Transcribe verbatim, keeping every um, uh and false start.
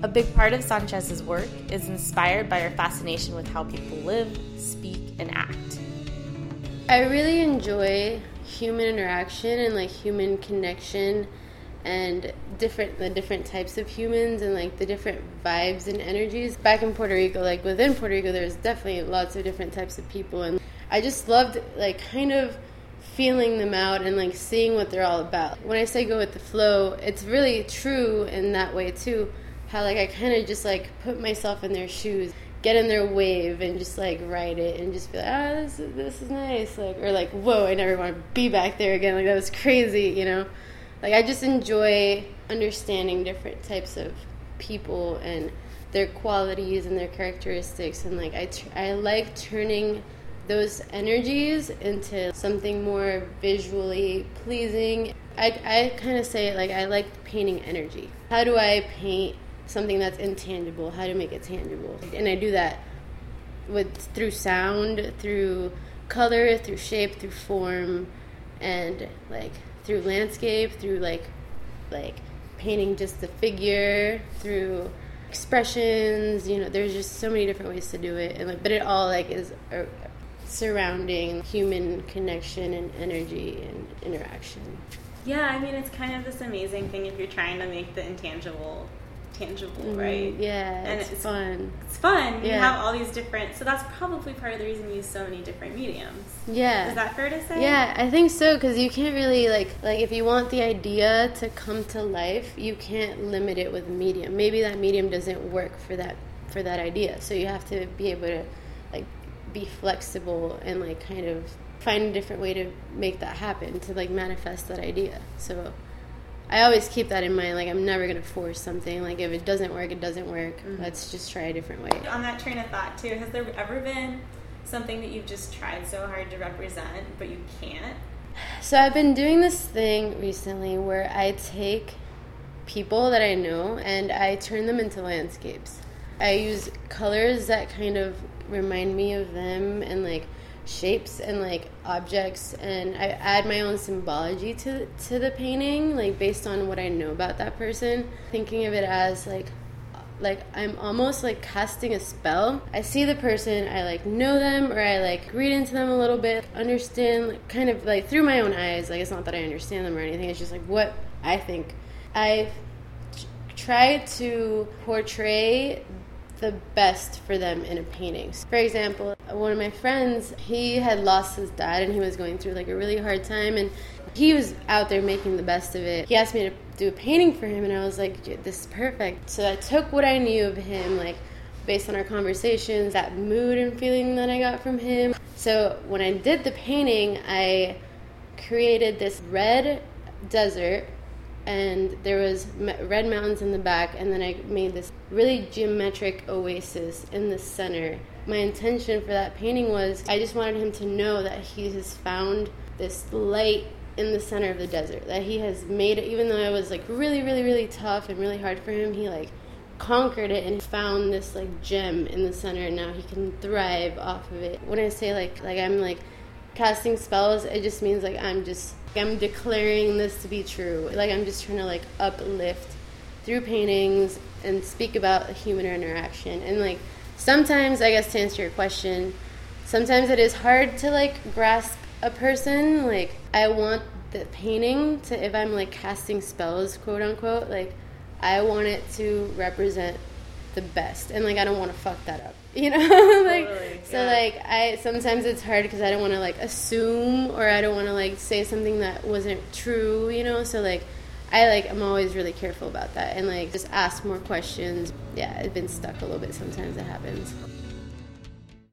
A big part of Sanchez's work is inspired by her fascination with how people live, speak, and act. I really enjoy human interaction and like human connection and different the different types of humans and like the different vibes and energies. Back in Puerto Rico, like within Puerto Rico, there's definitely lots of different types of people, and I just loved like kind of feeling them out and like seeing what they're all about. When I say go with the flow, it's really true in that way too. How like I kind of just like put myself in their shoes, get in their wave, and just like ride it, and just be like, ah, this is this is nice, like, or like, whoa, I never want to be back there again. Like that was crazy, you know. Like I just enjoy understanding different types of people and their qualities and their characteristics, and like I t- I like turning those energies into something more visually pleasing. I I kind of say it like I like painting energy. How do I paint something that's intangible? How to make it tangible? And I do that with through sound, through color, through shape, through form, and like through landscape, through like like painting just the figure, through expressions. You know, there's just so many different ways to do it, and like, but it all like is uh, surrounding human connection and energy and interaction. Yeah, I mean, it's kind of this amazing thing if you're trying to make the intangible tangible, mm-hmm. right? Yeah, and it's, it's fun. It's fun. Yeah. You have all these different, so that's probably part of the reason you use so many different mediums. Yeah. Is that fair to say? Yeah, I think so, because you can't really, like, like if you want the idea to come to life, you can't limit it with medium. Maybe that medium doesn't work for that for that idea, so you have to be able to, like, be flexible and, like, kind of find a different way to make that happen, to, like, manifest that idea. So I always keep that in mind. Like, I'm never going to force something. Like, if it doesn't work, it doesn't work. Mm-hmm. Let's just try a different way. On that train of thought, too, has there ever been something that you've just tried so hard to represent, but you can't? So I've been doing this thing recently where I take people that I know and I turn them into landscapes. I use colors that kind of remind me of them, and, like, shapes and like objects, and I add my own symbology to to the painting, like based on what I know about that person, thinking of it as like like I'm almost like casting a spell. I see the person, I like know them, or I like read into them a little bit, understand, like, kind of like through my own eyes. Like, it's not that I understand them or anything, it's just like what I think. I try to portray the best for them in a painting. For example, one of my friends, he had lost his dad and he was going through like a really hard time, and he was out there making the best of it. He asked me to do a painting for him, and I was like, this is perfect. So I took what I knew of him, like based on our conversations, that mood and feeling that I got from him. So when I did the painting, I created this red desert, and there was red mountains in the back, and then I made this really geometric oasis in the center. My intention for that painting was I just wanted him to know that he has found this light in the center of the desert, that he has made it, even though it was like really, really, really tough and really hard for him, he like conquered it and found this like gem in the center, and now he can thrive off of it. When I say like like I'm like casting spells, it just means like I'm just I'm declaring this to be true. Like, I'm just trying to like uplift through paintings and speak about human interaction. And like sometimes, I guess to answer your question, sometimes it is hard to like grasp a person. Like, I want the painting to, if I'm like casting spells, quote unquote, like I want it to represent the best, and like I don't want to fuck that up, you know. Like, totally, so yeah. like I sometimes it's hard because I don't want to like assume, or I don't want to like say something that wasn't true, you know. So like I like I'm always really careful about that, and like just ask more questions. Yeah, I've been stuck a little bit. Sometimes it happens.